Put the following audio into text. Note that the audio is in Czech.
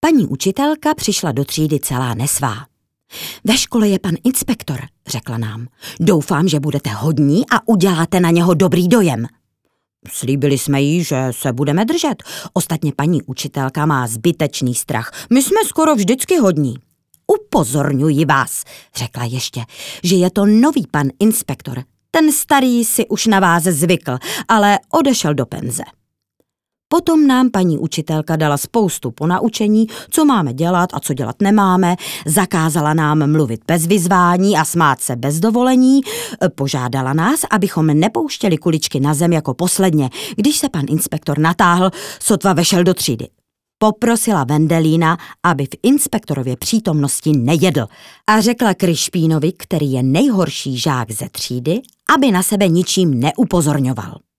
Paní učitelka přišla do třídy celá nesvá. Ve škole je pan inspektor, řekla nám. Doufám, že budete hodní a uděláte na něho dobrý dojem. Slíbili jsme jí, že se budeme držet. Ostatně paní učitelka má zbytečný strach. My jsme skoro vždycky hodní. Upozorňuji vás, řekla ještě, že je to nový pan inspektor. Ten starý si už na vás zvykl, ale odešel do penze. Potom nám paní učitelka dala spoustu ponaučení, co máme dělat a co dělat nemáme, zakázala nám mluvit bez vyzvání a smát se bez dovolení, požádala nás, abychom nepouštěli kuličky na zem jako posledně, když se pan inspektor natáhl, sotva vešel do třídy. Poprosila Vendelína, aby v inspektorově přítomnosti nejedl a řekla Kryšpínovi, který je nejhorší žák ze třídy, aby na sebe ničím neupozorňoval.